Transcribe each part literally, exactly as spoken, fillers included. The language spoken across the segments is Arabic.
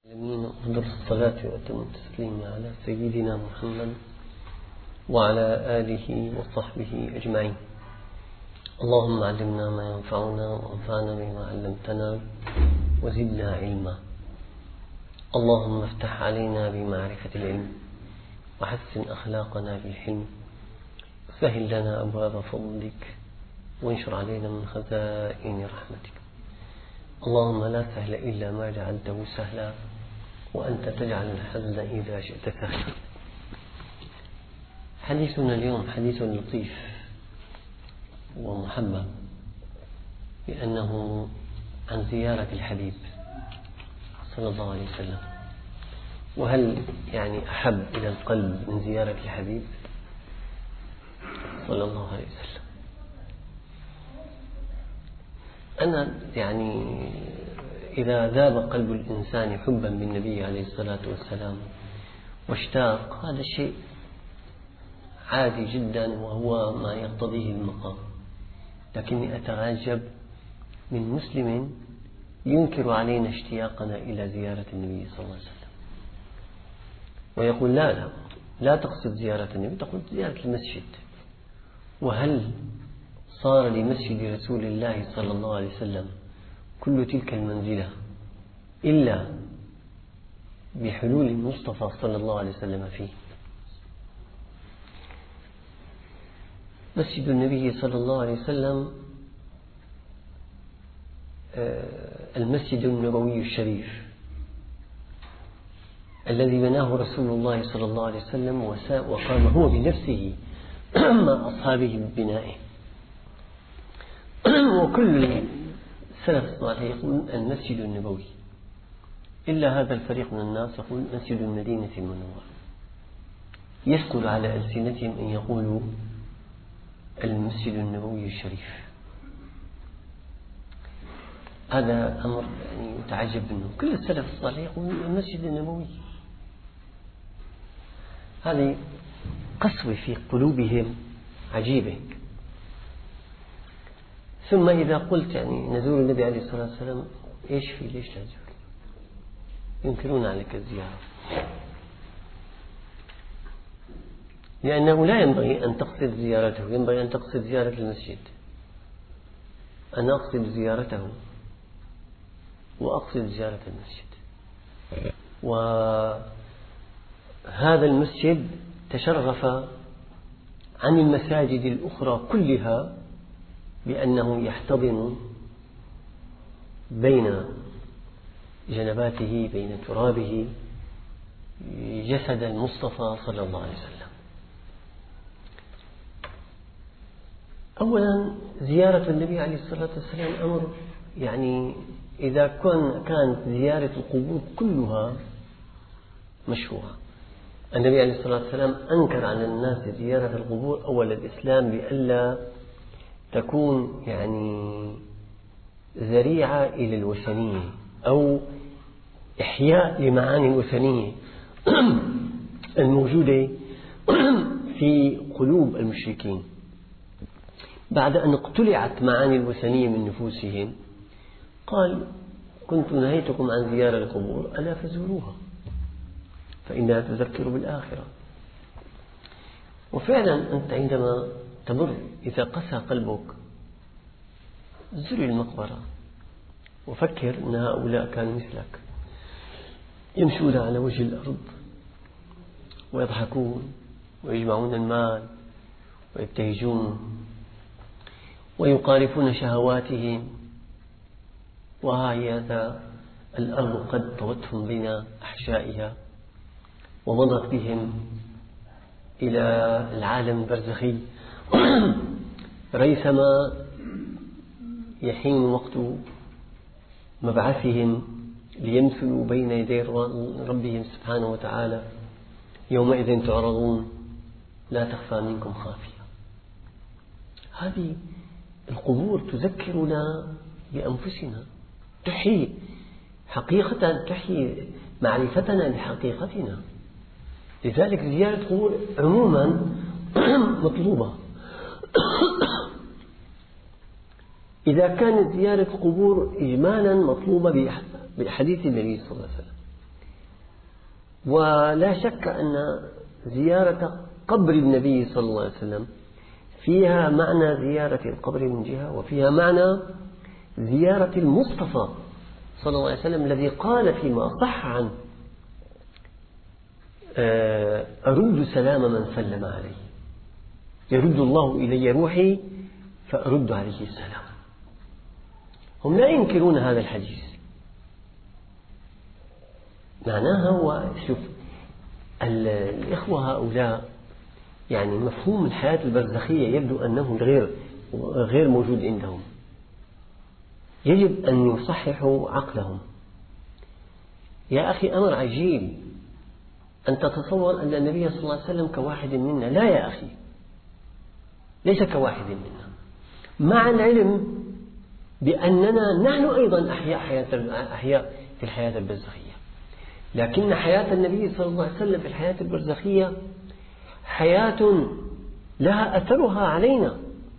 العالمين، أفضل الصلاة وأتم التسليم على سيدنا محمد وعلى آله وصحبه أجمعين. اللهم علمنا ما ينفعنا وانفعنا بما علمتنا وزدنا علما. اللهم افتح علينا بمعرفة العلم وحسن أخلاقنا بالحلم، سهل لنا أبواب فضلك وانشر علينا من خزائن رحمتك. اللهم لا سهل إلا ما جعلته سهلا وأنت تجعل الحزن إذا شئت سهلا. حديثنا اليوم حديث لطيف ومحبب، لأنه عن زيارة الحبيب صلى الله عليه وسلم. وهل يعني أحب إلى القلب من زيارة الحبيب صلى الله عليه وسلم؟ أنا يعني إذا ذاب قلب الإنسان حبا بالنبي عليه الصلاة والسلام واشتاق، هذا شيء عادي جدا وهو ما يقتضيه المقام. لكني أتعجب من مسلم ينكر علينا اشتياقنا إلى زيارة النبي صلى الله عليه وسلم ويقول لا لا لا تقصد زيارة النبي، تقول زيارة المسجد. وهل صار لمسجد رسول الله صلى الله عليه وسلم كل تلك المنزلة إلا بحلول المصطفى صلى الله عليه وسلم فيه؟ مسجد النبي صلى الله عليه وسلم المسجد النبوي الشريف الذي بناه رسول الله صلى الله عليه وسلم وقام هو بنفسه مع أصحابه ببنائه. وكل السلف الصالح يقول المسجد النبوي، إلا هذا الفريق من الناس يقول مسجد المدينة المنورة. يثقل على ألسنتهم أن يقولوا المسجد النبوي الشريف. هذا أمر يعني متعجب منه. كل السلف الصالح يقول المسجد النبوي. هذه قسوة في قلوبهم عجيبة. ثم إذا قلت يعني نزور النبي عليه الصلاة والسلام، إيش في ليش لا تزور؟ ينكرون عليك الزيارة، لأنه لا ينبغي أن تقصد زيارته، ينبغي أن تقصد زيارة المسجد. أنا أقصد زيارته وأقصد زيارة المسجد. وهذا المسجد تشرف عن المساجد الأخرى كلها بأنه يحتضن بين جنباته بين ترابه جسد المصطفى صلى الله عليه وسلم. أولا زيارة النبي عليه الصلاة والسلام أمر يعني إذا كانت زيارة القبور كلها مشروعة. النبي عليه الصلاة والسلام أنكر على الناس زيارة القبور أول الإسلام لئلا تكون يعني ذريعة إلى الوثنية أو إحياء لمعاني الوثنية الموجودة في قلوب المشركين. بعد أن اقتلعت معاني الوثنية من نفوسهم قال كنت نهيتكم عن زيارة القبور ألا فزوروها فإنها تذكر بالآخرة. وفعلا أنت عندما تمر إذا قسى قلبك زر المقبرة وفكر أن هؤلاء كانوا مثلك يمشون على وجه الأرض ويضحكون ويجمعون المال ويبتهجون ويقارفون شهواتهم، وهذا الأرض قد طوتهم بين أحشائها ومضت بهم إلى العالم البرزخي ريثما يحين وقت مبعثهم ليمثلوا بين يدي ربهم سبحانه وتعالى. يومئذ تعرضون لا تخفى منكم خافية. هذه القبور تذكرنا بأنفسنا، تحيي حقيقة، تحيي معرفتنا لحقيقتنا. لذلك زيارة القبور عموما مطلوبة. إذا كانت زيارة القبور إجمالا مطلوبة بحديث النبي صلى الله عليه وسلم، ولا شك أن زيارة قبر النبي صلى الله عليه وسلم فيها معنى زيارة القبر من جهة، وفيها معنى زيارة المصطفى صلى الله عليه وسلم الذي قال فيما صح عنه: أرد سلام من سلم علي، يرد الله إلي روحي فأرد عليه السلام. هم لا ينكرون هذا الحديث. معناها هو شوف الإخوة هؤلاء يعني مفهوم الحياة البرزخية يبدو أنه غير غير موجود عندهم. يجب أن يصححوا عقلهم. يا أخي أمر عجيب أن تتصور أن النبي صلى الله عليه وسلم كواحد منا. لا يا أخي، ليس كواحد منا، مع العلم بأننا نحن أيضا أحياء حياة أحياء في الحياة البرزخية، لكن حياة النبي صلى الله عليه وسلم في الحياة البرزخية حياة لها أثرها علينا.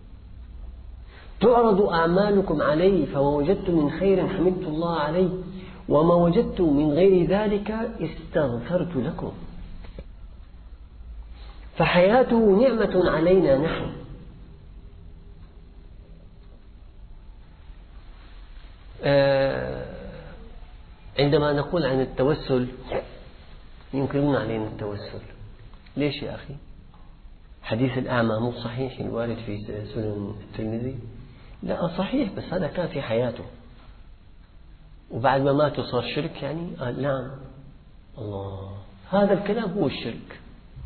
تعرض أعمالكم علي فما وجدت من خير حمدت الله عليه وما وجدت من غير ذلك استغفرت لكم. فحياته نعمة علينا نحن. عندما نقول عن التوسل ينكرون علينا التوسل. ليش يا أخي؟ حديث الأعمى مو صحيح الوارد في سنن الترمذي؟ لا صحيح، بس هذا كان في حياته، وبعد ما مات صار شرك يعني؟ قال نعم. الله، هذا الكلام هو الشرك.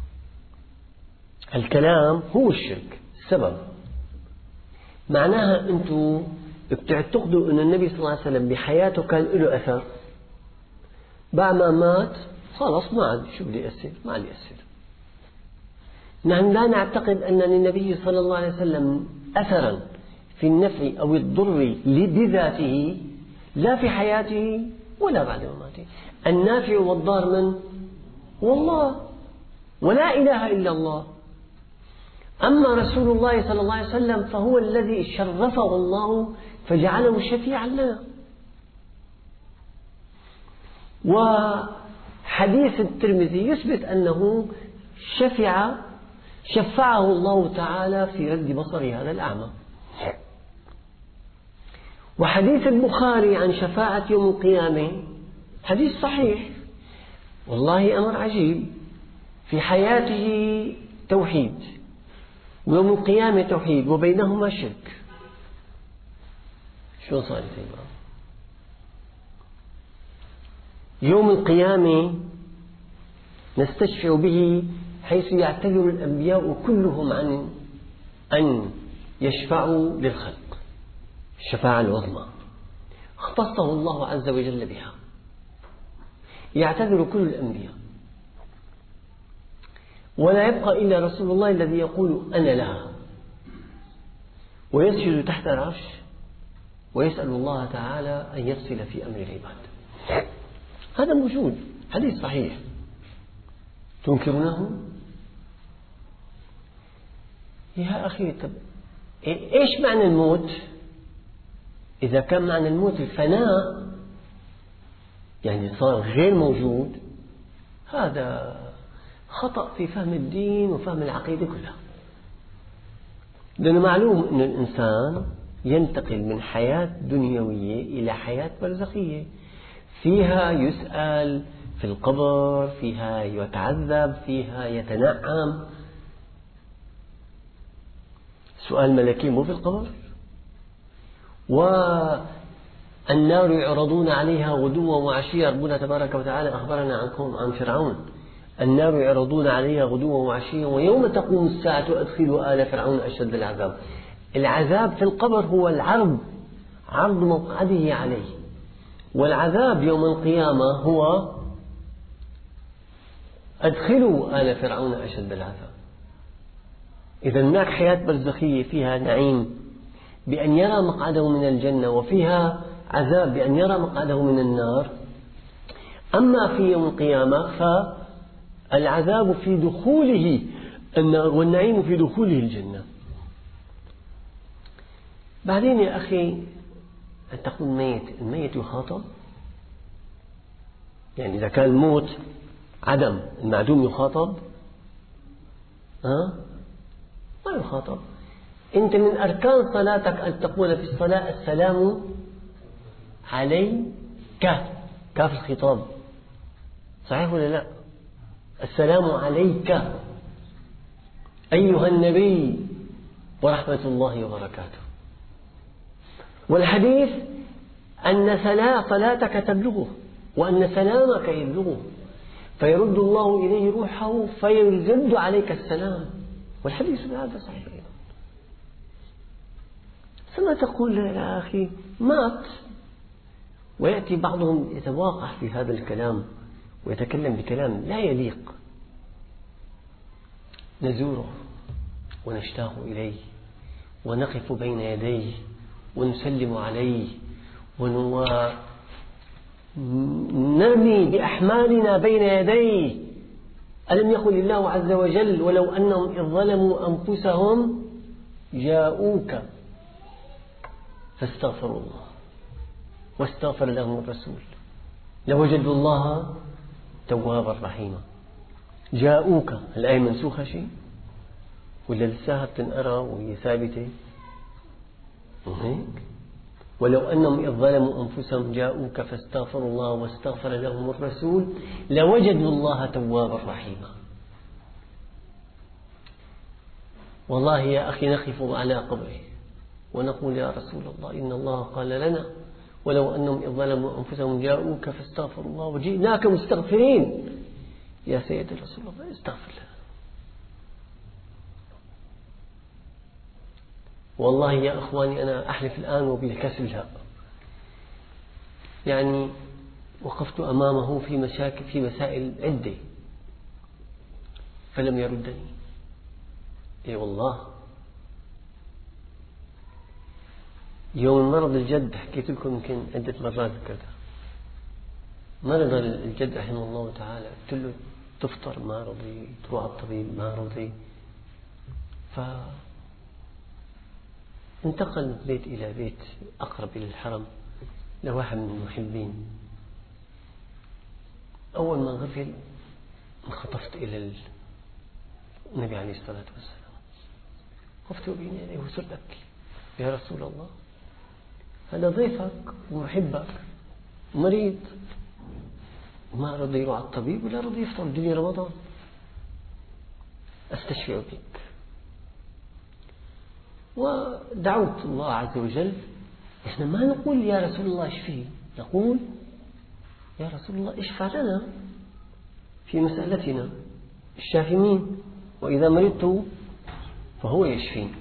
الكلام هو الشرك السبب. معناها أنتم بتعتقدوا أن النبي صلى الله عليه وسلم بحياته كان له أثر، بعد ما مات خلاص ما عاد شو بده يأثر، ما عاد يأثر. نحن لا نعتقد أن للنبي صلى الله عليه وسلم أثرا في النفع أو الضر بذاته، لا في حياته ولا بعد مماته. النافع والضار من؟ والله، ولا إله إلا الله. أما رسول الله صلى الله عليه وسلم فهو الذي شرفه الله فجعله شفيعا لنا. وحديث الترمذي يثبت أنه شفع شفعه الله تعالى في رد بصر هذا الأعمى. وحديث البخاري عن شفاعة يوم القيامة حديث صحيح. والله أمر عجيب، في حياته توحيد ويوم القيامة توحيد وبينهما شرك. شو صار فيما؟ يوم القيامة نستشفع به حيث يعتذر الأنبياء كلهم عن أن يشفعوا للخلق، الشفاعة العظمى اختصه الله عز وجل بها. يعتذر كل الأنبياء ولا يبقى إلا رسول الله الذي يقول أنا لها، ويسجد تحت العرش ويسأل الله تعالى أن يفصل في أمر العباد. هذا موجود، حديث صحيح. تنكرونه؟ يا أخي طب إيش معنى الموت؟ إذا كان معنى الموت الفناء يعني صار غير موجود، هذا خطأ في فهم الدين وفهم العقيدة كلها. لأنه معلوم أن الإنسان ينتقل من حياة دنيوية إلى حياة برزخية فيها يسأل في القبر، فيها يتعذب، فيها يتنعم. سؤال ملكي مو في القبر. والنار يعرضون عليها غدوا وعشيا. ربنا تبارك وتعالى أخبرنا عنكم عن فرعون. النار يعرضون عليها غدوا وعشيا ويوم تقوم الساعة أدخلوا آل فرعون أشد العذاب. العذاب في القبر هو العرض، عرض مقعده عليه، والعذاب يوم القيامة هو أدخلوا آل فرعون أشد العذاب. إذا هناك حياة برزخية فيها نعيم بأن يرى مقعده من الجنة، وفيها عذاب بأن يرى مقعده من النار. أما في يوم القيامة فالعذاب في دخوله النار والنعيم في دخوله الجنة. بعدين يا أخي أن تقول ميت، الميت يخاطب؟ يعني إذا كان الموت عدم، المعدوم يخاطب؟ ها؟ ما يخاطب. أنت من أركان صلاتك أن تقول في الصلاة السلام عليك، كاف الخطاب، صحيح ولا لا؟ السلام عليك أيها النبي ورحمة الله وبركاته. والحديث أن صلاتك تبلغه وأن سلامك يبلغه، فيرد الله إليه روحه فيرد عليك السلام، والحديث هذا صحيح. ثم تقول يا أخي مات، ويأتي بعضهم يتواقع في هذا الكلام ويتكلم بكلام لا يليق. نزوره ونشتاق إليه ونقف بين يديه ونسلم عليه ونرمي بأحمالنا بين يديه. ألم يقل الله عز وجل ولو أنهم إذ ظلموا أنفسهم جاءوك فاستغفروا الله واستغفر لهم الرسول لوجدوا الله توابا رحيما. جاءوك، الآية منسوخة شيء ولا لساها بتنقرأ وهي ثابتة؟ هيك ولو أنهم إذ ظلموا أنفسهم جاءوك فاستغفروا الله واستغفر لهم الرسول لوجدوا الله توابا رحيما. والله يا أخي نقف على قبره ونقول يا رسول الله إن الله قال لنا ولو أنهم إذ ظلموا أنفسهم جاءوك فاستغفروا الله وجئناك مستغفرين. يا سيدي رسول الله استغفر لنا. والله يا أخواني أنا أحلف الآن وبالكسر الهاء، يعني وقفت أمامه في مشاكل في مسائل عدة فلم يردني. إي والله يوم مرض الجد حكيت لكم يمكن عدة مرات ذكرتها. مرض الجد رحمه الله تعالى، قلت له تفطر ما رضي، تروح على الطبيب ما رضي، فانتقل من بيت إلى بيت أقرب إلى الحرم لواحد من المحبين. أول ما غفل انخطفت إلى النبي عليه الصلاة والسلام، خفت بين يديه وصرت أبكي. يا رسول الله هذا ضيفك ومحبك مريض ما رضي يروح على الطبيب ولا رضي يفطر، الدنيا رمضان، أستشفع بك. ودعوت الله عز وجل. إحنا ما نقول يا رسول الله اشفيه، نقول يا رسول الله اشفع لنا في مسألتنا، الشافي مين؟ وإذا مرضت فهو يشفين.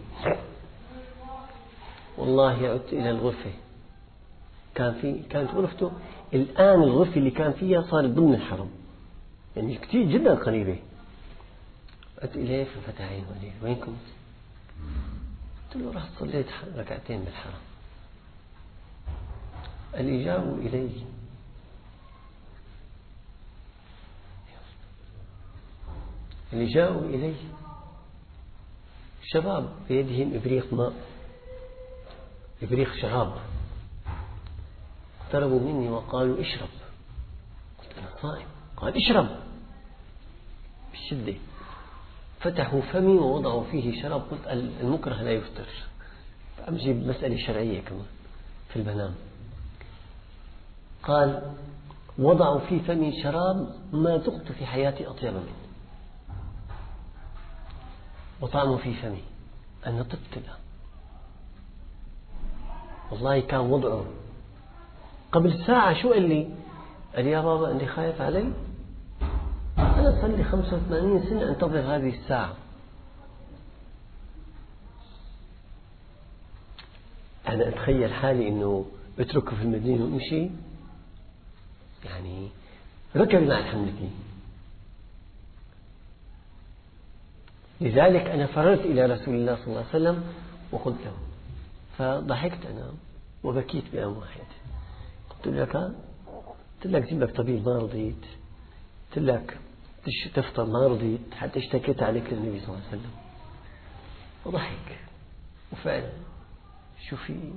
والله عدت إلى الغرفة، كان في كانت غرفته الآن الغرفة اللي كان فيها صارت ضمن الحرم، يعني كثير جدا قريبة. عدت إليه ففتح عينه وقال وين كنت؟ قلت له رحت صليت ركعتين بالحرم. قال لي جاءوا إلي اللي جاءوا إلي شباب بيدهم إبريق ماء، إبريق شراب، اقتربوا مني وقالوا اشرب. قلت أنا صائم. قال اشرب بالشدة. فتحوا فمي ووضعوا فيه شراب. قلت المكره لا يفطر، فأمشي بمسألة شرعية كمان في المنام. قال وضعوا في فمي شراب ما ذقت في حياتي أطيب منه، وطعموا في فمي أنا طبت له. والله كان وضعه قبل ساعة. شو قال لي؟ قال يا بابا أنت خايف علي؟ أنا صار لي خمسة وثمانين سنة أنتظر هذه الساعة. أنا أتخيل حالي أنه أتركه في المدينة وأمشي، يعني ركب مع الحملتين. لذلك أنا فررت إلى رسول الله صلى الله عليه وسلم وقلت له، فضحكت أنا وبكيت بآن واحد. قلت لك قلت لك جيب لك طبيب ما رضيت، قلت لك تفطر ما رضيت، حتى اشتكيت عليك للنبي صلى الله عليه وسلم. وضحك وفعلا شو في،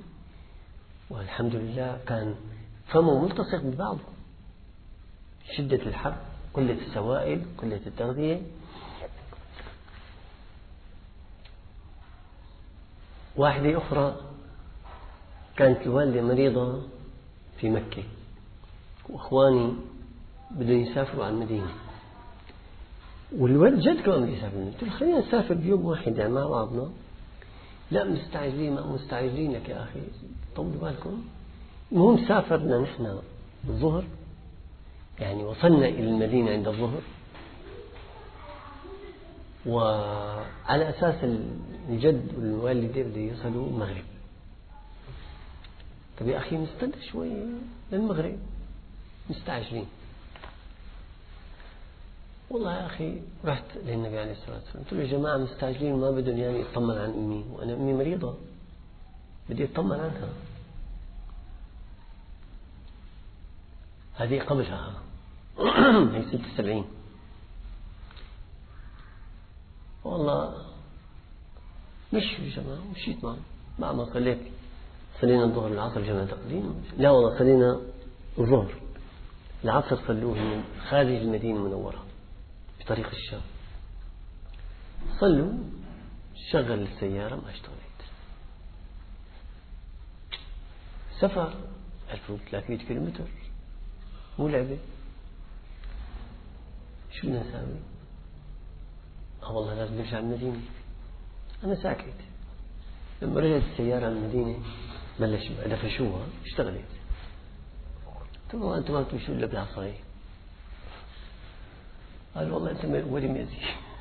والحمد لله كان فمه ملتصق ببعضه، شدة الحر قلة السوائل، قلة التغذية. واحدة أخرى كانت الوالدة مريضة في مكة، وأخواني بدهم يسافروا على المدينة، والولد جد كمان بده يسافر. قلت له خلينا نسافر بيوم واحد يعني مع بعضنا. لا مستعجلين، ما مستعجلين لك يا أخي، طولوا بالكم. المهم سافرنا نحن الظهر، يعني وصلنا إلى المدينة عند الظهر، وعلى أساس الجد والوالدة بده يوصلوا المغرب. طيب يا أخي نستنى شوي للمغرب، مستعجلين. والله يا أخي رحت للنبي عليه الصلاة والسلام قلت له يا جماعة مستعجلين وما بدهم يعني يطمن عن أمي، وأنا أمي مريضة بدي أطمن عنها. هذه قبلها هي ست سبعين. والله مشوا يا جماعة، مشيت معهم مع ما صليت. صلينا الظهر العصر جمع تقديم. لا والله صلينا الظهر العصر صلوه من خارج المدينة المنورة بطريق الشام. صلوا، شغل السيارة ما اشتغلت. سفر ألف وثلاثمئة كيلومتر مو لعبة. شو بدنا نساوي؟ اه والله لازم نرجع المدينة. أنا ساكت. لما رجعت السيارة على المدينة بلش دفشوها اشتغلت. قلت له أنت ما تمشوا إلا بالعصاية. قال والله أنت ولي ميزي.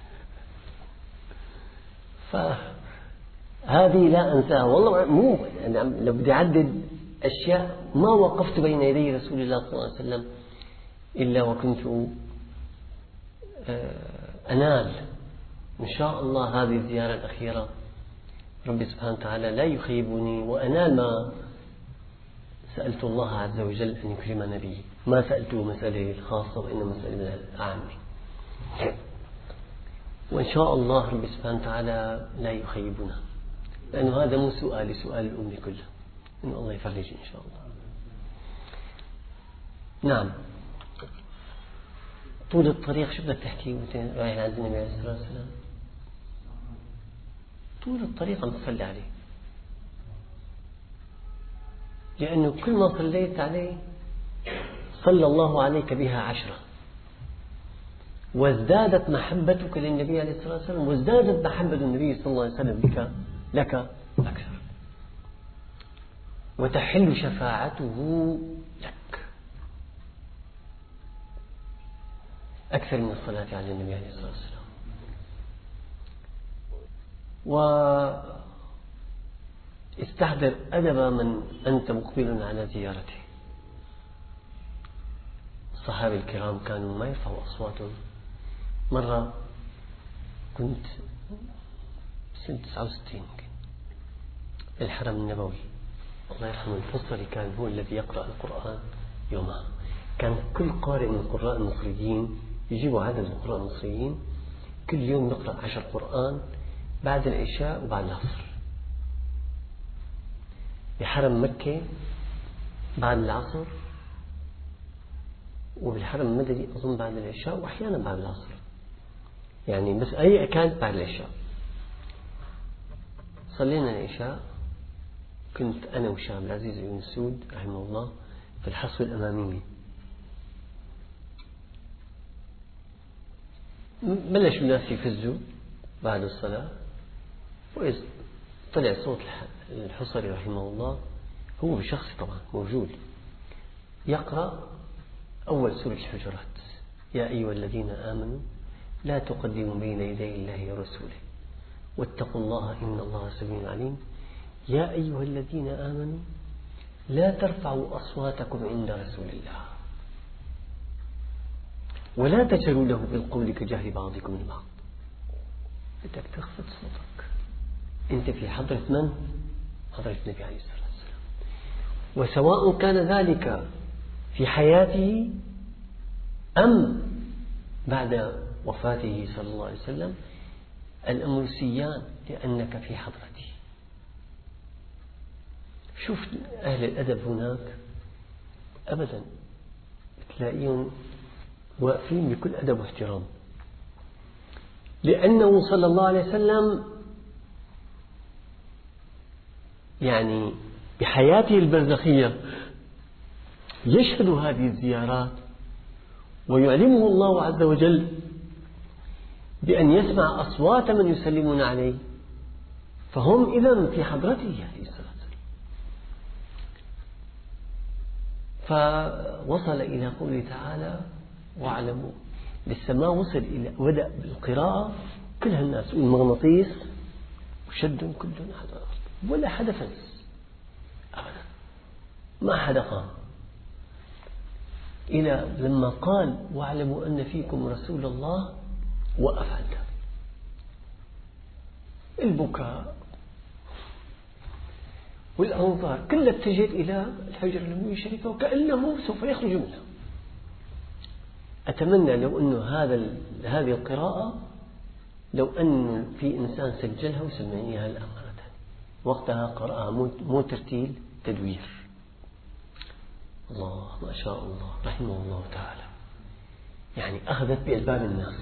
فهذه لا أنساها والله. مو يعني لو بدي أعدد أشياء ما وقفت بين يدي رسول الله صلى الله عليه وسلم إلا وكنت أنال إن شاء الله هذه الزيارة الأخيرة. ربي سبحانه وتعالى لا يخيبني وأنال ما سألت الله عز وجل أن يكرمنا به. ما سألته مسألة خاصة وإنما مسألة عامة، وإن شاء الله ربي سبحانه وتعالى لا يخيبنا، لأنه هذا مو سؤال سؤال الأمة كلها، إن الله يفرج إن شاء الله. نعم. طول الطريق شو بدك تحكي وأنت رايح عند النبي عليه الصلاة والسلام؟ طول الطريق عم تصلي عليه، لأنه كل ما صليت عليه صلى الله عليك بها عشرة، وازدادت محبتك للنبي عليه الصلاة والسلام، وازدادت محبة النبي صلى الله عليه وسلم بك لك أكثر، وتحل شفاعته لك أكثر من الصلاة على النبي عليه الصلاة والسلام. واستحضر أدب من أنت مقبل على زيارته. الصحابة الكرام كانوا ما يرفعوا أصواتهم. مرة كنت سنة تسعة وستين في الحرم النبوي، الله يرحمه الفصلي كان هو الذي يقرأ القرآن يومها. كان كل قارئ من القراء المصريين يجيبوا عدد القراء المصريين كل يوم نقرأ عشر قرآن بعد العشاء وبعد العصر. بحرم مكة بعد العصر، وبالحرم المدني أظن بعد العشاء وأحيانا بعد العصر، يعني بس أي كانت بعد العشاء. صلينا العشاء، كنت أنا وشام العزيز بن مسعود رحمه الله في الحصة الأمامية. بلش الناس يفزوا بعد الصلاة، وإذ طلع صوت الحصري رحمه الله، هو بشخص طبعا موجود، يقرأ أول سورة الحجرات: يا أيها الذين آمنوا لا تقدموا بين يدي الله ورسوله واتقوا الله إن الله سميع عليم. يا أيها الذين آمنوا لا ترفعوا أصواتكم عند رسول الله ولا تجهروا له بالقول كجهر بعضكم لبعض. بدك تخفض صوتك، أنت في حضرة من؟ حضرة النبي عليه الصلاة والسلام. وسواء كان ذلك في حياته أم بعد وفاته صلى الله عليه وسلم، الأمر سيان لأنك في حضرته. شوف أهل الأدب هناك أبدا تلاقيهم واقفين بكل أدب واحترام، لأنه صلى الله عليه وسلم يعني بحياته البرزخية يشهد هذه الزيارات، ويعلمه الله عز وجل بأن يسمع أصوات من يسلمون عليه، فهم إذن في حضرته عليه الصلاة والسلام. فوصل إلى قوله تعالى واعلموا، لسه ما وصل إلى بدأ بالقراءة كل هالناس والمغناطيس وشدهم كلهم على الأرض، ولا حدا فز أبدا، ما حدا قام، إلى لما قال واعلموا أن فيكم رسول الله وقف عندها. البكاء والأنظار كلها اتجهت إلى الحجر النبوي الشريفة وكأنه سوف يخرج منها. أتمنى لو أنه هذا هذه القراءة لو أن في إنسان سجلها وسمعنيها الأمانة، وقتها قرأها مو ترتيل، تدوير. الله ما شاء الله رحمه الله تعالى، يعني أخذت بألباب الناس.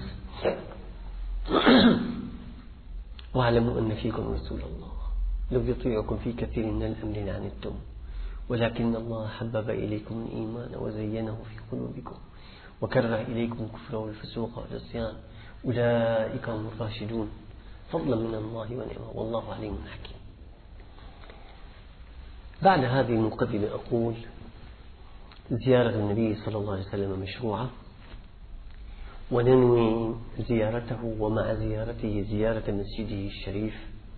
واعلموا أن فيكم رسول الله لو يطيعكم في كثير من الأمر لعنتم ولكن الله حبب إليكم الإيمان وزينه في قلوبكم وكره إليكم الكفر والفسوق والعصيان أولئك هم الراشدون فضلا من الله ونعمه والله عليم حكيم. بعد هذه المقدمة أقول زيارة النبي صلى الله عليه وسلم مشروعة، وننوي زيارته ومع زيارته زيارة مسجده الشريف.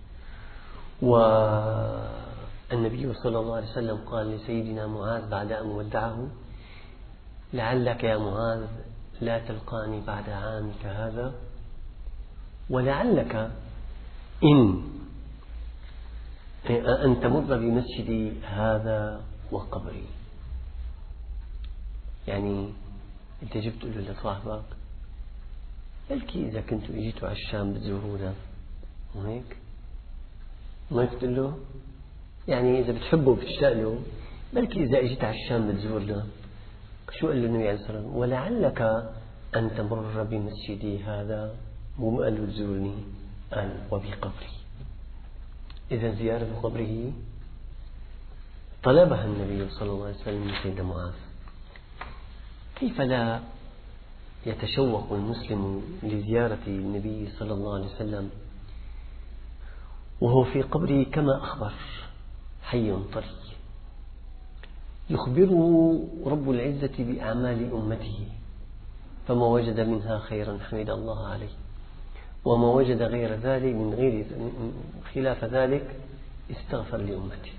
والنبي صلى الله عليه وسلم قال لسيدنا معاذ بعد أن ودعه لعلك يا معاذ لا تلقاني بعد عامك هذا، ولعلك إن أن تمر بمسجدي هذا وقبري. يعني أنت جبت له لصاحبك بلكي إذا كنتوا إجيتوا على الشام بتزورونا وهيك ما تقول له، يعني إذا بتحبه بتشتاق له بلكي إذا إجيت على الشام بتزورنا. شو قال له النبي عليه الصلاة والسلام؟ ولعلك أن تمر بمسجدي هذا، مو قال له تزورني، قال وبقبري. إذا زيارة قبره طلبها النبي صلى الله عليه وسلم من سيدنا معاذ. كيف لا يتشوق المسلم لزيارة النبي صلى الله عليه وسلم وهو في قبره كما أخبر حي طري، يخبره رب العزة بأعمال أمته، فما وجد منها خيرا حمد الله عليه، وما وجد غير ذلك من غير خلاف ذلك استغفر لأمته،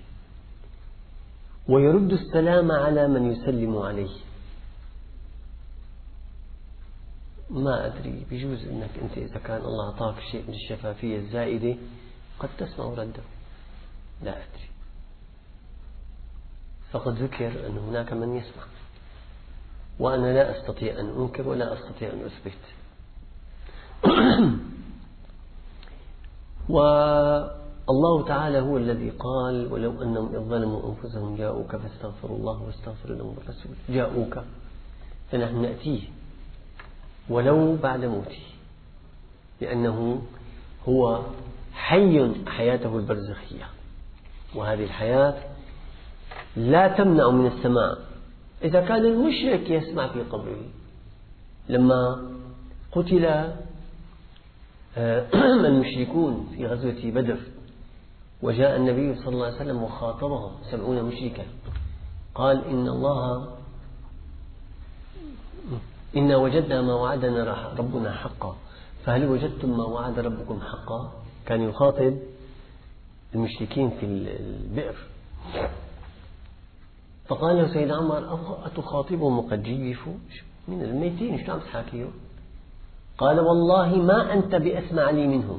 ويرد السلام على من يسلم عليه. ما أدري بيجوز أنك أنت إذا كان الله أعطاك شيء من الشفافية الزائدة قد تسمع رده، لا أدري. فقد ذكر أن هناك من يسمع، وأنا لا أستطيع أن أنكر ولا أستطيع أن أثبت. والله تعالى هو الذي قال ولو أنهم إذ ظلموا أنفسهم جاءوك فاستغفروا الله واستغفر لهم الرسول. جاءوك فنحن نأتيه ولو بعد موته، لأنه هو حي حياته البرزخية، وهذه الحياة لا تمنع من السماع. إذا كان المشرك يسمع في قبره، لما قتل المشركون في غزوة بدر وجاء النبي صلى الله عليه وسلم وخاطبهم سبعون مشركا، قال إن الله إنا وجدنا ما وعدنا ربنا حقا فهل وجدتم ما وعد ربكم حقا؟ كان يخاطب المشركين في البئر. فقال له سيدنا عمر أتخاطبهم وقد جيفوا من الميتين، شو عم تحاكيهم؟ قال والله ما أنت بأسمع لي منهم.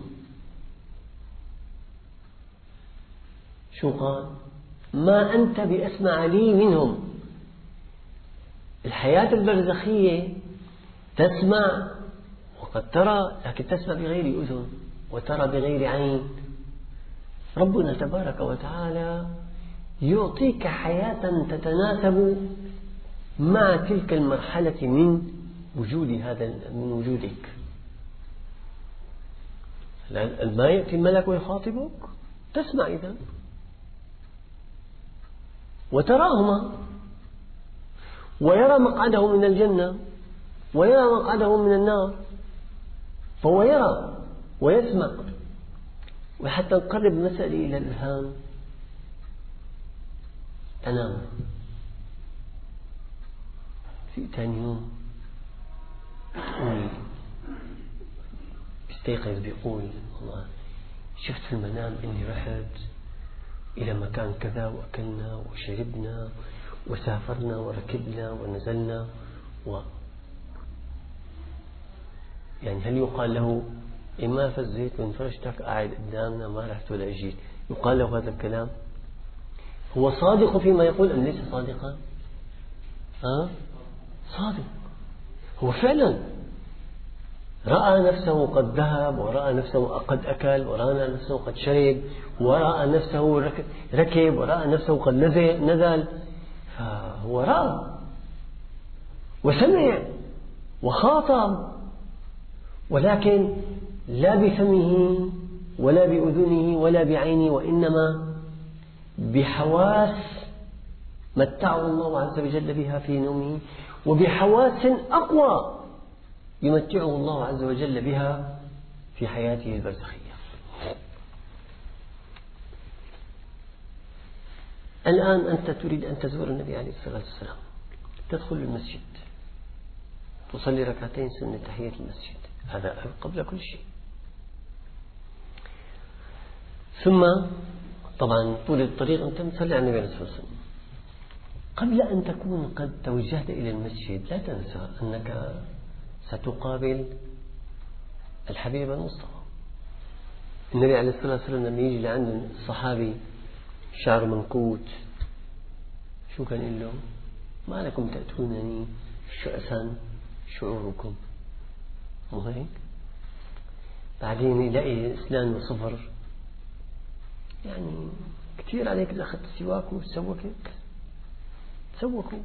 شو قال؟ ما أنت بأسمع لي منهم. الحياة البرزخية تسمع وقد ترى، لكن تسمع بغير أذن وترى بغير عين. ربنا تبارك وتعالى يعطيك حياة تتناسب مع تلك المرحلة من وجودي هذا من وجودك. ما يأتي الملك ويخاطبك تسمع إذا وتراهما، ويرى مقعده من الجنة ويرى مقعده من النار، فهو يرى ويسمع. وحتى نقرب مسألة إلى الإلهام، تنام في ثاني يوم تقول بيستيقظ بيقول والله شفت في المنام إني رحت إلى مكان كذا وأكلنا وشربنا وسافرنا وركبنا ونزلنا و يعني هل يقال له إما فزيت من فرشتك قاعد قدامنا ما رحت ولا أجيت؟ يقال له هذا الكلام؟ هو صادق فيما يقول أم ليس صادقا؟ ها؟ صادق. هو فعلا رأى نفسه قد ذهب، ورأى نفسه قد أكل، ورأى نفسه قد شرب، ورأى نفسه ركب، ورأى نفسه قد نزل. فهو رأى وسمع وخاطب، ولكن لا بفمه ولا بأذنه ولا بعينه، وإنما بحواس متعه الله عز وجل بها في نومه، وبحواس أقوى يمتعه الله عز وجل بها في حياته البرزخية. الآن أنت تريد أن تزور النبي عليه الصلاة والسلام، تدخل المسجد تصلي ركعتين سنة تحية المسجد، هذا قبل كل شيء. ثم طبعا طول الطريق أنت تصلي على النبي عليه الصلاة والسلام. قبل أن تكون قد توجهت إلى المسجد لا تنسى أنك ستقابل الحبيب المصطفى. النبي عليه الصلاة والسلام لما يجي لعند الصحابي شعر منكوت شو كان يقول له؟ ما لكم تأتونني شأسا شعوركم، مو هيك؟ بعدين يلاقي إسلام وصفر، يعني كثير عليك إذا أخذت السواك وتسوكت تسوكوا.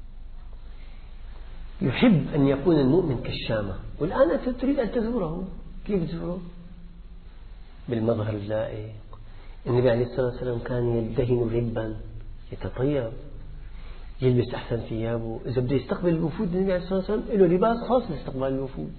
يحب أن يكون المؤمن كالشامة. والآن أنت تريد أن تزوره، كيف تزوره؟ بالمظهر اللائق. النبي عليه الصلاة والسلام كان يدهن ربا، يتطيب، يلبس أحسن ثيابه. إذا بده يستقبل الوفود النبي عليه الصلاة والسلام له لباس خاص لاستقبال الوفود.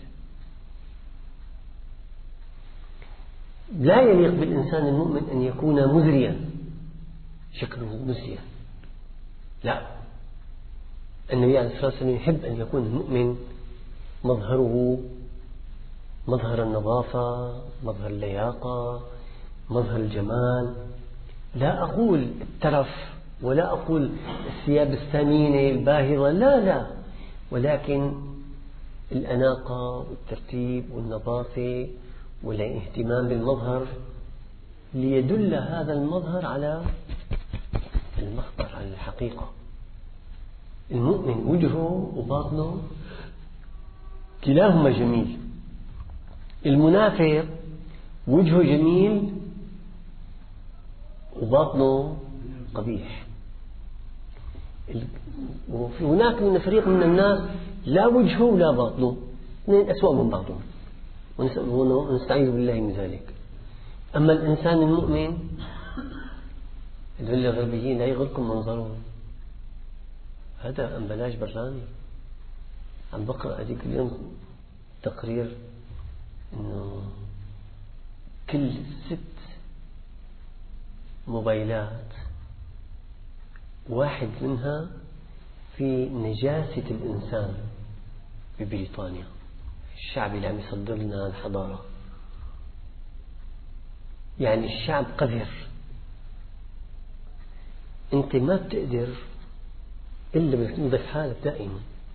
لا يليق بالإنسان المؤمن أن يكون مزريا، شكله مزريا، لا. النبي عليه الصلاة والسلام يحب أن يكون المؤمن مظهره مظهر النظافة، مظهر اللياقة، مظهر الجمال. لا أقول الترف ولا أقول الثياب الثمينة الباهظة، لا لا، ولكن الأناقة والترتيب والنظافة والاهتمام بالمظهر، ليدل هذا المظهر على المخبر، على الحقيقة. المؤمن وجهه وباطنه كلاهما جميل. المنافق وجهه جميل وباطنه قبيح. وهناك من فريق من الناس لا وجهه ولا باطنه، اثنين أسوأ من بعضهم، ونستعيذ بالله من ذلك. أما الإنسان المؤمن يدل الغربيين لا يغركم منظرهم، هذا أم بلاش براني. عم بقرأ هذيك اليوم تقرير إنه كل ست موبايلات واحد منها في نجاسة الإنسان ببريطانيا، الشعب اللي عم يصدر لنا الحضارة. يعني الشعب قذر، أنت ما بتقدر إلا بدك تنظف حالك دائما،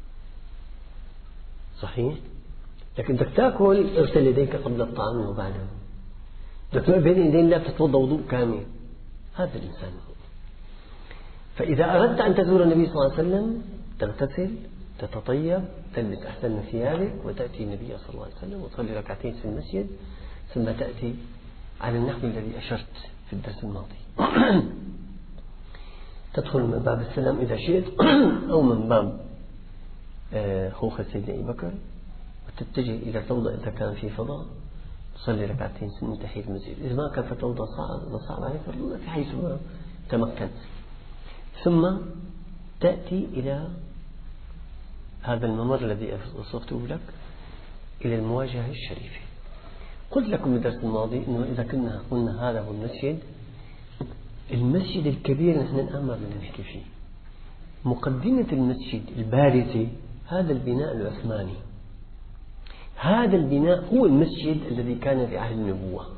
صحيح؟ لكن بدك تأكل اغسل يديك قبل الطعام وبعده، بدك تقف بين يدين لا تتوضأ وضوء كامل. هذا الإنسان. فإذا أردت أن تزور النبي صلى الله عليه وسلم تغتسل، تتطيب، تلبس أحسن ثيابك، وتأتي النبي صلى الله عليه وسلم وتصلي ركعتين في المسجد، ثم تأتي على النحو الذي أشرت في الدرس الماضي. تدخل من باب السلام إذا شئت، أو من باب خوخة سيدنا أبي بكر وتتجه إلى الروضة إذا كان في فضاء، تصلي ركعتين سنة تحية المسجد. إذا ما كان في الروضة صعب إذا صعب عليك الروضة في حيث ما تمكنت، ثم تأتي إلى هذا الممر الذي وصفته لك، إلى المواجهة الشريفة. قلت لكم في الدرس الماضي أنه إذا كنا قلنا هذا هو المسجد، المسجد الكبير نحن الآن ما بدنا نحكي فيه. مقدمة المسجد البارزة هذا البناء العثماني، هذا البناء هو المسجد الذي كان في عهد النبوة،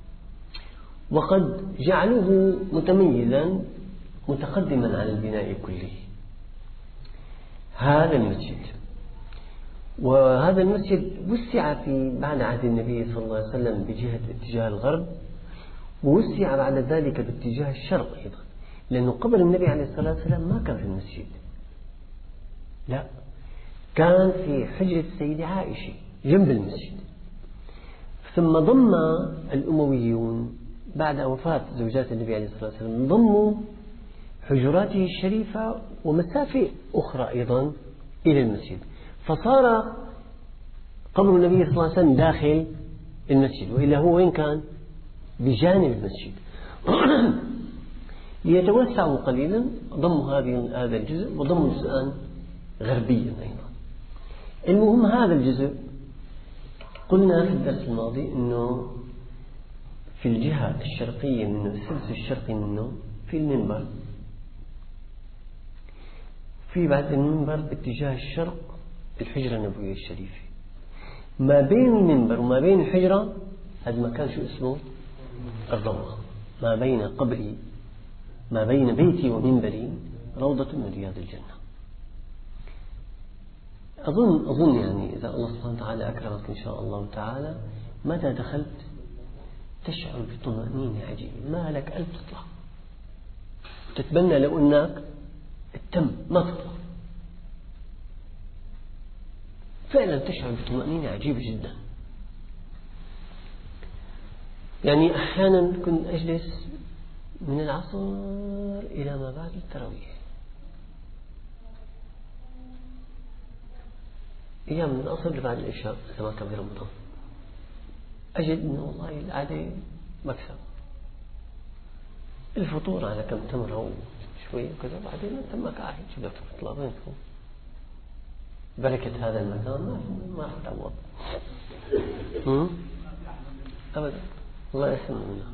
وقد جعلوه متميزا متقدما على البناء كله. هذا المسجد، وهذا المسجد وسع في بعد عهد النبي صلى الله عليه وسلم بجهة اتجاه الغرب، ووسع بعد ذلك باتجاه الشرق أيضا، لأنه قبل النبي عليه الصلاة والسلام ما كان في المسجد، لا، كان في حجرة السيدة عائشة جنب المسجد. ثم ضم الأمويون بعد وفاة زوجات النبي عليه الصلاة والسلام ضموا حجراته الشريفة ومسافة أخرى أيضا إلى المسجد، فصار قبر النبي صلى الله عليه وسلم داخل المسجد، وإلا هو وين كان؟ بجانب المسجد. ليتوسعوا قليلا ضموا هذا الجزء وضموا جزءا غربيا أيضا. المهم هذا الجزء قلنا في الدرس الماضي أنه في الجهة الشرقية منه، الثلث الشرقي منه، في المنبر، في بعد المنبر باتجاه الشرق الحجرة النبوية الشريفة. ما بين المنبر وما بين الحجرة هذا المكان شو اسمه؟ الروضة. ما بين قبري ما بين بيتي ومنبري روضة من رياض الجنة. أظن أظن يعني إذا الله سبحانه وتعالى أكرمك إن شاء الله تعالى متى دخلت تشعر بطمأنينة عجيبة، ما لك ألف تطلع، تتمنى لو أنك التم ما تطلع، فعلا تشعر بطمأنينة عجيبة جدا. يعني أحيانا كنت أجلس من العصر إلى ما بعد التراويح، أيام من العصر لبعد العشاء إذا ما كان في رمضان، أجد أنه والله العادة مكسب، الفطور على كم تمرة وشوي وكذا، بعدين أنت ما قاعد شو بدك تطلع وينكم؟ بركة هذا المكان ما ما راح تعوض أبدا، الله يسلم منا.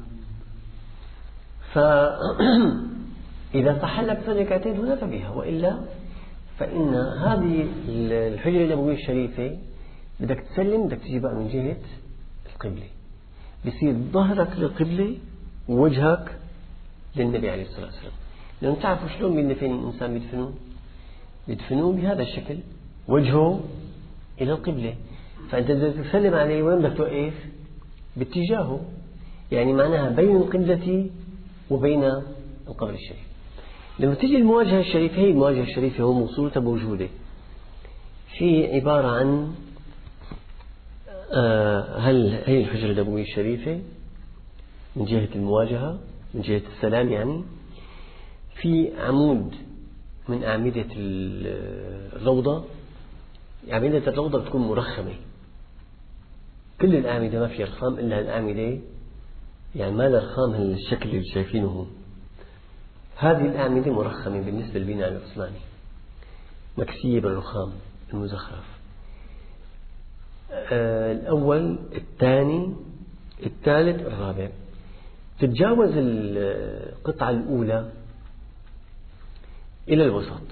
فإذا صح لك ركعتين هنا فبها، وإلا فإن هذه الحجرة النبوية الشريفة بدك تسلم، بدك تجي بقى من جهة القبلة، بصير ظهرك للقبلة ووجهك للنبي عليه الصلاة والسلام. لأنه تعرفوا شلون بيدفن الإنسان؟ بيدفنوه بيدفنوه بهذا الشكل، وجهه إلى القبلة، فأنت بدك تسلم عليه وين بدك توقف؟ باتجاهه، يعني معناها بين القبلة وبين القبر الشريف. لما تجي المواجهة الشريفة، هي المواجهة الشريفة هو موصولة موجودة في عبارة عن آه هل هي الحجرة النبوية الشريفة من جهة المواجهة، من جهة السلام، يعني في عمود من أعمدة الروضة. أعمدة الروضة بتكون مرخمة، كل الأعمدة ما فيها رخام إلا الأعمدة، يعني ما لها رخام الشكل اللي شايفينه هون. هذه الأعمدة مرخمة بالنسبة للبناء العثماني، مكسية بالرخام المزخرف. آه الأول، الثاني، الثالث، الرابع. تتجاوز القطعة الأولى إلى الوسط.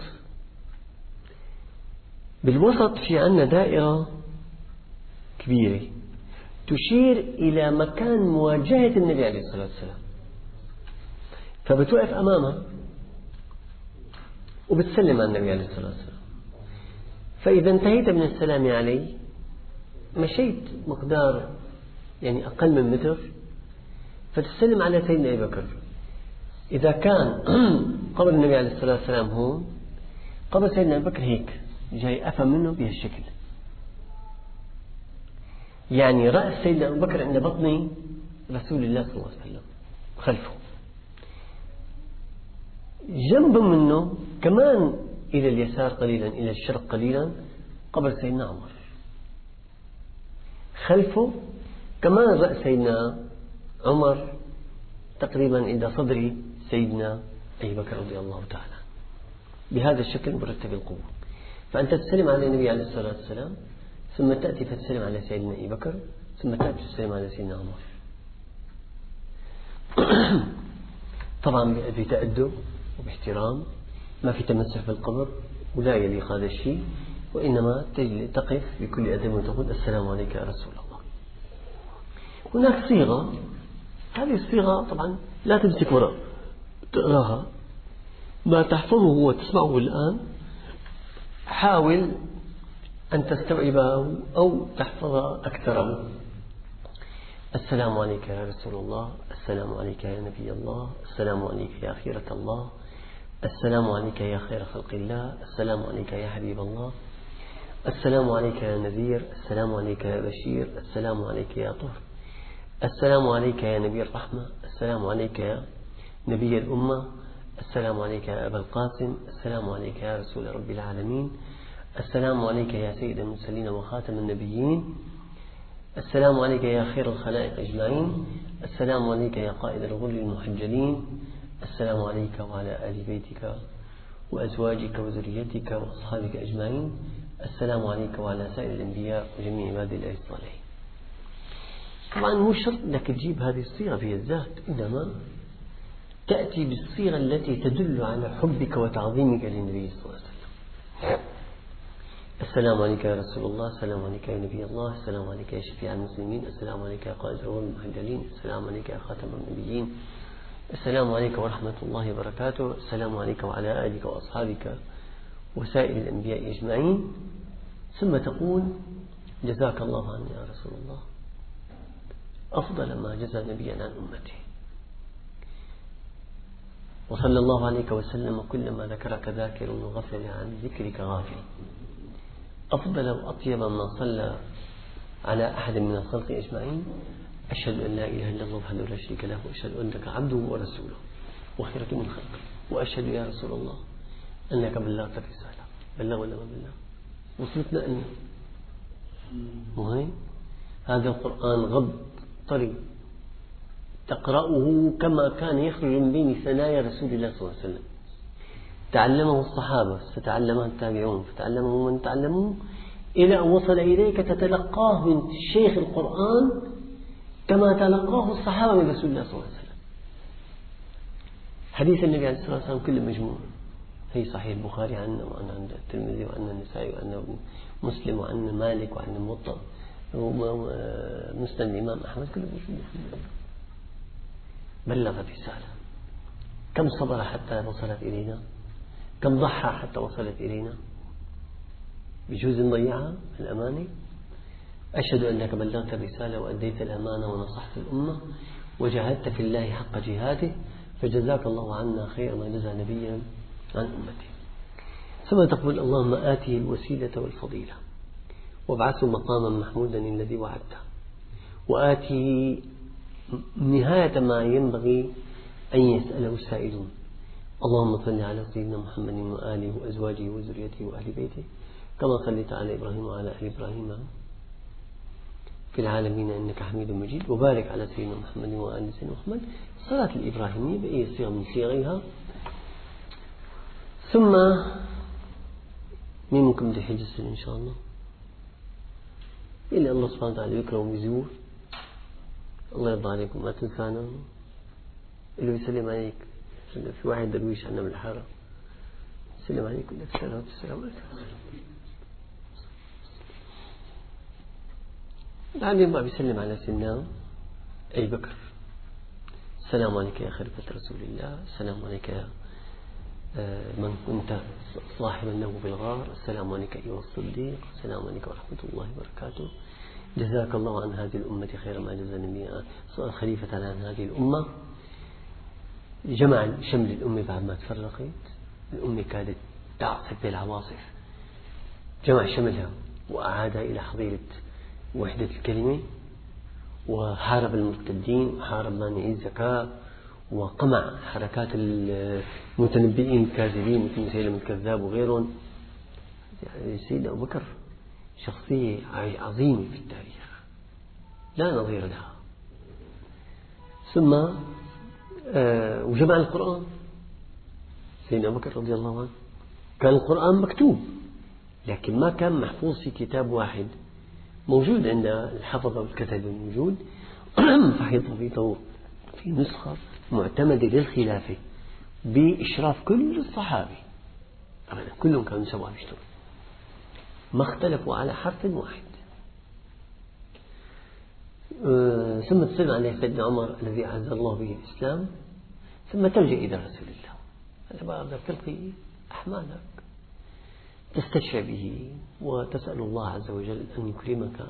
بالوسط في عندنا دائرة كبيرة تشير إلى مكان مواجهة النبي عليه الصلاة والسلام، فبتوقف أمامها وبتسلم على النبي عليه الصلاة والسلام. فإذا انتهيت من السلام عليه مشيت مقدار يعني أقل من متر فتسلم على سيدنا أبي بكر. إذا كان قبر النبي عليه الصلاة والسلام هون، قبر سيدنا أبي بكر هيك جاي أفهم منه بهالشكل، يعني رأس سيدنا أبي بكر عند بطن رسول الله صلى الله عليه وسلم خلفه، جنب منه كمان إلى اليسار قليلا، إلى الشرق قليلا، قبر سيدنا عمر، خلفه كمان رأس سيدنا عمر تقريبا إلى صدر سيدنا أبي بكر رضي الله تعالى، بهذا الشكل مرتب القبور. فأنت تسلم على النبي عليه الصلاة والسلام، ثم تأتي فتسلم على سيدنا أبي بكر، ثم تأتي تسلم على سيدنا عمر. طبعا بتأدب وباحترام، ما في تمسح في القبر ولا يليق هذا الشيء، وإنما تقف بكل أدب وتقول السلام عليك يا رسول الله. هناك صيغة، هذه الصيغة طبعا لا تمسك ورق تقراها، ما تحفظه وتسمعه الآن حاول أن تستوعبه أو تحفظ أكثره. السلام عليك يا رسول الله، السلام عليك يا نبي الله، السلام عليك يا خيرة الله، السلام عليك يا خير خلق الله، السلام عليك يا حبيب الله، السلام عليك يا نذير، السلام عليك يا بشير، السلام عليك يا طهر، السلام عليك يا نبي الرحمة، السلام عليك يا نبي الأمة، السلام عليك يا أبا القاسم، السلام عليك يا رسول رب العالمين، السلام عليك يا سيد المرسلين وخاتم النبيين، السلام عليك يا خير الخلائق أجمعين، السلام عليك يا قائد الغر المحجلين، السلام عليك وعلى آل بيتك وأزواجك وذريتك وأصحابك أجمعين، السلام عليك وعلى سائر الأنبياء وجميع عباد الله الصالحين. طبعا مو شرط أنك تجيب هذه الصيغة في الذات، إنما تأتي بالصيغة التي تدل على حبك وتعظيمك للنبي صلى الله عليه وسلم. السلام عليك يا رسول الله، السلام عليك يا نبي الله، السلام عليك يا شفيع المسلمين، السلام عليك يا قائد الغر المحجلين، السلام عليك يا خاتم النبيين، السلام عليك ورحمة الله وبركاته، السلام عليك وعلى آلك وأصحابك وسائر الأنبياء أجمعين. ثم تقول جزاك الله عني يا رسول الله أفضل ما جزى نبيا عن أمته، وصلى الله عليك وسلم كلما ذكرك ذاكر وغفل عن ذكرك غافل، أفضل وأطيب ما صلى على أحد من الخلق أجمعين، أشهد أن لا إله إلا الله وحده لا شريك له، وأشهد أنك عبده ورسوله وخيرة من خلقه، وأشهد يا رسول الله أنك بلغت الرسالة. بلغ ولا ما بلغ؟ وصلتنا أن مهم هذا القرآن غض طري تقرأه كما كان يخرج من بين ثنايا رسول الله صلى الله عليه وسلم، تعلمه الصحابة، فتعلمه التابعون، فتعلمه من تعلمه، إلى أن وصل إليك تتلقاه من شيخ القرآن كما تلقاه الصحابة من رسول الله صلى الله عليه وسلم. حديث النبي عليه الصلاة والسلام كله مجموع، هي صحيح البخاري عنا، وعن عند الترمذي، وعن النسائي، وعن مسلم، وعن مالك، وعن الموطأ، ومسند الإمام أحمد، كله مجموع. بلغ الرسالة. كم صبر حتى وصلت إلينا؟ كم ضحى حتى وصلت إلينا؟ بجوز نضيعها الأمانة؟ أشهد أنك بلغت الرسالة وأديت الأمانة ونصحت الأمة وجاهدت في الله حق جهاده، فجزاك الله عنا خير ما جزى نبيا عن أمته. ثم تقول اللهم آته الوسيلة والفضيلة وابعثه مقاما محمودا الذي وعدته، وآته نهاية ما ينبغي أن يسأله السائلون. اللهم صل على سيدنا محمد وآله وأزواجه وذريته وأهل بيته كما صليت على إبراهيم وعلى آل إبراهيم في العالمين إنك حميد مجيد، وبارك على سيدنا محمد وآل سيدنا محمد. الصلاة الإبراهيمية بأي صيغة من صيغها. ثم مين ممكن بده يحج السنة إن شاء الله؟ إلا الله سبحانه وتعالى يكرم ويزور. الله يرضى عليكم، ما تنسانا. اللي يسلم عليك، في واحد درويش عندنا بالحارة يسلم عليك يقول لك السلام السلام عليكم. بعدين ما بيسلم على سيدنا أبي بكر، السلام عليك يا خليفة رسول الله، السلام عليك يا من كنت صاحبا له في الغار، السلام عليك أيها الصديق، السلام عليك ورحمة الله وبركاته، جزاك الله عن هذه الأمة خير ما جزى النبي صار خليفة عن هذه الأمة. جمع شمل الأمة بعد ما تفرقت، الأمة كادت تعصف بالعواصف، جمع شملها وأعادها إلى حظيرة وحدة الكلمة، وحارب المرتدين، وحارب مانعي الزكاة، وقمع حركات المتنبئين الكاذبين مثل مسيلمة الكذاب وغيرهم. يعني سيدنا أبو بكر شخصية عظيمة في التاريخ لا نظير لها. ثم وجمع القرآن. سيدنا أبو بكر رضي الله عنه كان القرآن مكتوب، لكن ما كان محفوظ في كتاب واحد موجود عند الحفظة والكتبة موجود، فحيطه في طور في نسخة معتمدة للخلافة بإشراف كل الصحابة، أبدا كلهم كانوا سوا بيشتغلوا، ما اختلفوا على حرف واحد. أه ثم تسلم عليه سيدنا عمر الذي أعز الله به الإسلام، ثم تلجأ إلى رسول الله. هذا بقى بدك تلقي أحمالك تستشفى به وتسأل الله عز وجل أن يكرمك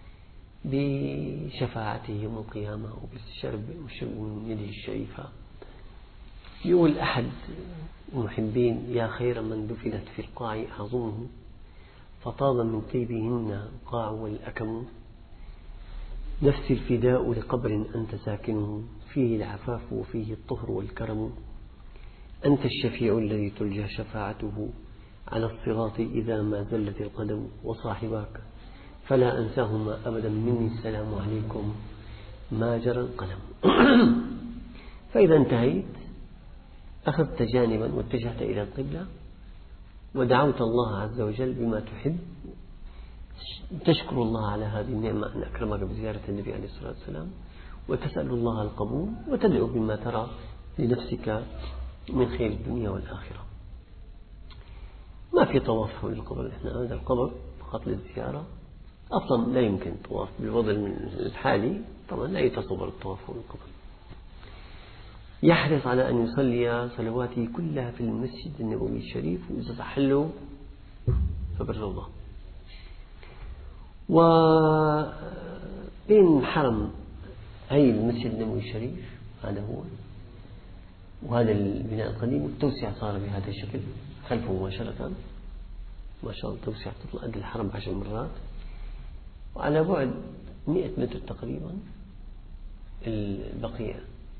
بشفاعته يوم القيامة وبالشرب من يده الشريفة. يقول أحد المحبين: يا خير من دفنت في القاع أعظمه، فطاب من طيبهن القاع والأكم. نفسي الفداء لقبر أنت ساكنه، فيه العفاف وفيه الطهر والكرم. أنت الشفيع الذي تلجى شفاعته على الصراط إذا ما زلت القدم. وصاحباك فلا أنساهما أبدا مني السلام عليكم ما جرى القلم. فإذا انتهيت أخذت جانبا واتجهت إلى القبلة ودعوت الله عز وجل بما تحب، تشكر الله على هذه النعمة أن أكرمك بزيارة النبي عليه الصلاة والسلام، وتسأل الله القبول وتدعو بما ترى لنفسك من خير الدنيا والآخرة. ما في طواف حول القبر، إحنا هذا القبر فقط للزيارة، أصلا لا يمكن الطواف بالوضع الحالي، طبعا لا يتصور الطواف حول القبر. يحرص على أن يصلي صلواته كلها في المسجد النبوي الشريف، وإذا صح له فبالروضة. وبين حرم هي المسجد النبوي الشريف هذا هو، وهذا البناء القديم والتوسعة صار بهذا الشكل خلفه مباشرة، ما شاء الله توسعة تطلع قد الحرم عشر مرات. وعلى بعد مئة متر تقريبا البقيع.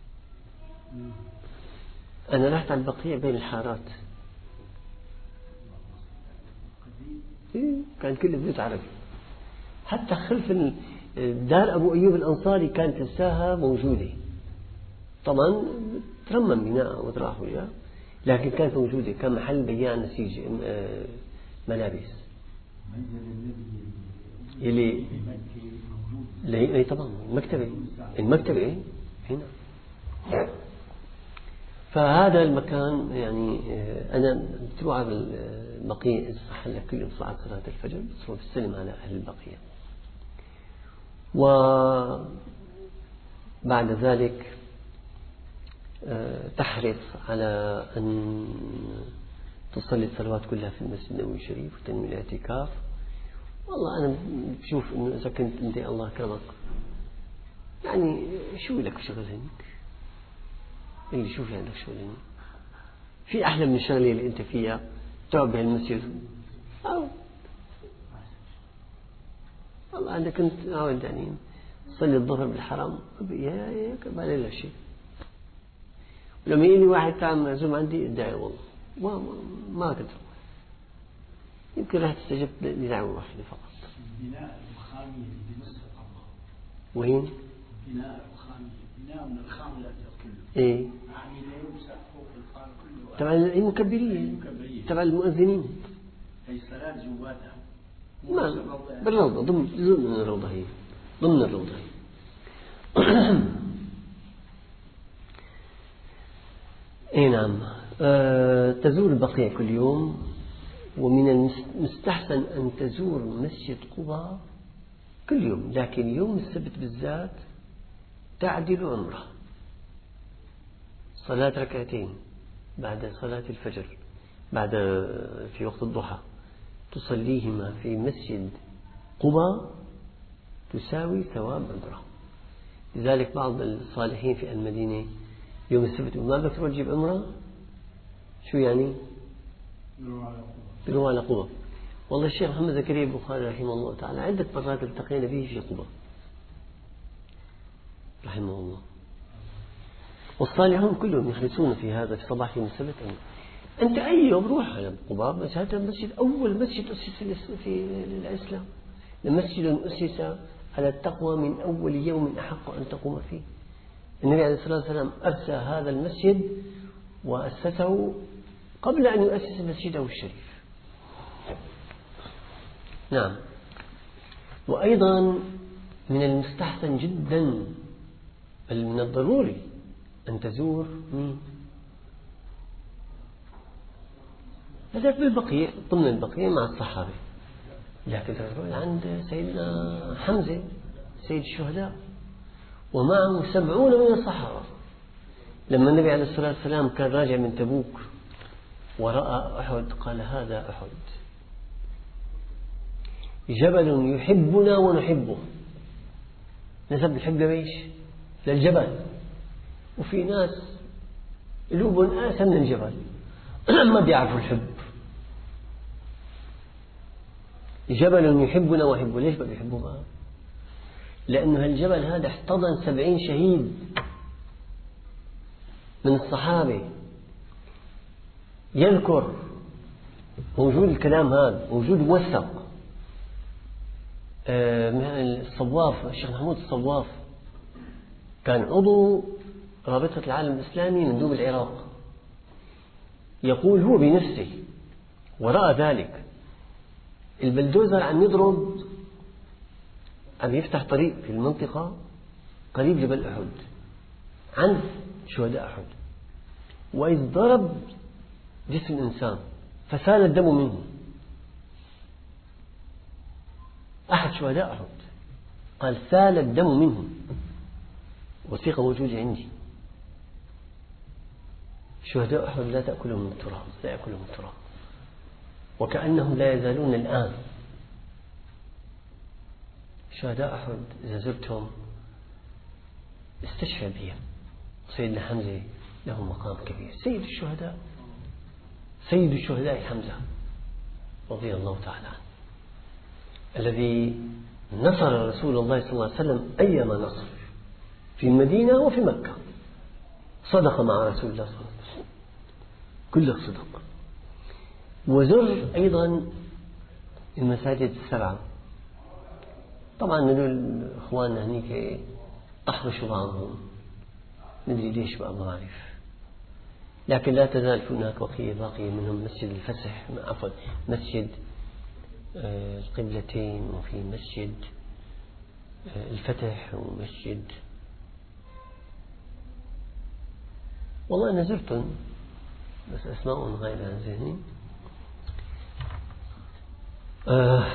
أنا رحت على البقيع بين الحارات، كان كل بيوت عربي، حتى خلف دار أبو أيوب الأنصاري كانت لساها موجودة، طبعا ترمم بناء وتراح وياه، لكن كانت موجودة، كان محل بياع نسيج ملابس يلي لي طبعا المكتبة المكتبة هنا. فهذا المكان يعني أنا بتروح على البقيع صح لك كل يوم صلاة صلاة الفجر بتروح بتسلم على أهل البقيع. وبعد ذلك تحرص على أن تصلي الصلوات كلها في المسجد النبوي الشريف وتنوي الاعتكاف. والله أنا بشوف إنه إذا كنت أنت الله كرمك يعني شو لك شغل هنيك، اللي شوف عندك شغل هنيك في أحلى من الشغلة اللي أنت فيها تقعد بهالمسجد. أو والله أنا كنت أعود يعني صلي الظهر بالحرم يا يا ما لا شيء، ولما يجيني واحد تعال معزوم عندي ادعي والله ما ما كنت يمكن رحت استجبت لدعوة واحدة فقط. بناء الرخامية بنصف القبر. وين؟ بناء الرخامية، بناء من الرخام لا كله. إيه. يعني لا يمسح فوق القبر كله. تبع المكبرين. تبع المؤذنين. هي الصلاة جواتها. ما بالروضة ضمن ضمن الروضة هي ضمن الروضة هي. إيه نعم. أه تزور البقيع كل يوم، ومن المستحسن أن تزور مسجد قباء كل يوم، لكن يوم السبت بالذات تعدل عمره. صلاة ركعتين بعد صلاة الفجر بعد في وقت الضحى تصليهما في مسجد قباء تساوي ثواب عمره. لذلك بعض الصالحين في المدينة يوم السبت ما بدك تروح تجيب عمرة، شو يعني؟ بيروح على قباء. والله الشيخ محمد زكريا البخاري رحمه الله تعالى عدة مرات التقينا به في قباء رحمه الله، والصالحون كلهم يحرصون في هذا في صباح يوم السبت. أنت أي يوم روح على قباء، بس هذا المسجد أول مسجد أسس في الإسلام، لمسجد أسس على التقوى من أول يوم أحق أن تقوم فيه. النبي عليه الصلاة والسلام أرسى هذا المسجد وأسسه قبل أن يؤسس مسجده الشريف. نعم. وأيضا من المستحسن جدا بل من الضروري أن تزور مين؟ هذاك بالبقيع، ضمن البقيع مع الصحابة، لكن تزور عند سيدنا حمزة سيد الشهداء ومعه سبعون من الصحابة. لما النبي عليه الصلاة والسلام كان راجع من تبوك ورأى أحد قال هذا أحد جبل يحبنا ونحبه. نسب الحب ليش؟ للجبل. وفي ناس قلوبهم آسى من الجبل ما بيعرفوا الحب. جبل يحبنا ونحبه. ليش ما بيحبوه بقى؟ لأنه هالجبل هذا احتضن سبعين شهيد من الصحابة. يذكر موجود الكلام هذا، موجود موثق. الصواف، الشيخ محمود الصواف كان عضو رابطة العالم الإسلامي مندوب العراق، يقول هو بنفسه ورأى ذلك البلدوزر عم يضرب، عم يفتح طريق في المنطقة قريب جبل أحد عند شهداء أحد، وإذ ضرب جسم إنسان فسال الدم منه، أحد شهداء أحد قال سال الدم منه، وثيقة موجودة عندي. شهداء أحد لا تأكلهم التراب، لا يأكلهم التراب، وكأنهم لا يزالون الآن. شهداء أحد إذا زرتهم استشفى بهم. سيدنا حمزة له مقام كبير، سيد الشهداء، سيد الشهداء حمزة رضي الله تعالى عنه، الذي نصر رسول الله صلى الله عليه وسلم أيما نصر في المدينة وفي مكة، صدق مع رسول الله صلى الله عليه وسلم كله صدق. وزر أيضا المساجد السبعة. طبعا هذول إخواننا هنيك أحرشوا بعضهم، ندري ليش بقى ما أعرف، لكن لا تزال هناك بقية باقية منهم مسجد الفسح، عفوا مسجد القبلتين، وفي مسجد الفتح، ومسجد والله أنا زرتهم بس أسماءهم غير عن ذهني. آه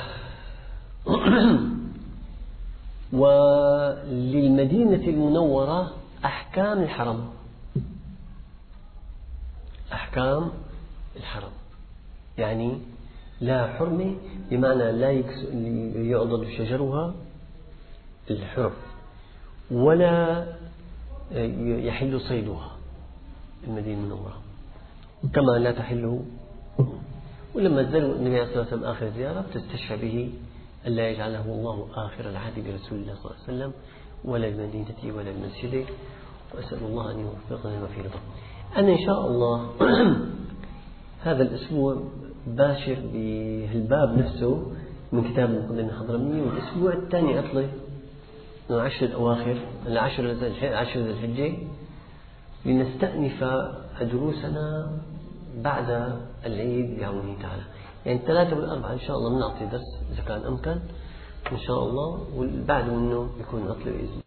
وللمدينة المنورة أحكام الحرم، أحكام الحرم يعني لا حرمة، بمعنى لا يعضد شجرها الحرم ولا يحل صيدها المدينة المنورة كما لا تحله. ولما زاروا النبي عليه الصلاة والسلام آخر زيارة تستشفى به ألا يجعله الله آخر العهد برسول الله صلى الله عليه وسلم ولا المدينة ولا المسجد، وأسأل الله أن يوفقنا لما فيه رضا. أنا إن شاء الله هذا الأسبوع باشر بهالباب نفسه من كتاب المقدمة الحضرمية، والأسبوع الثاني أطلع من عشر الأواخر العشر عشر ذي الحجة لنستأنف دروسنا بعد العيد بعونه تعالى. يعني الثلاثة والأربعة إن شاء الله بنعطي درس إذا كان أمكن إن شاء الله، والبعد منه يكون أطلع بإذن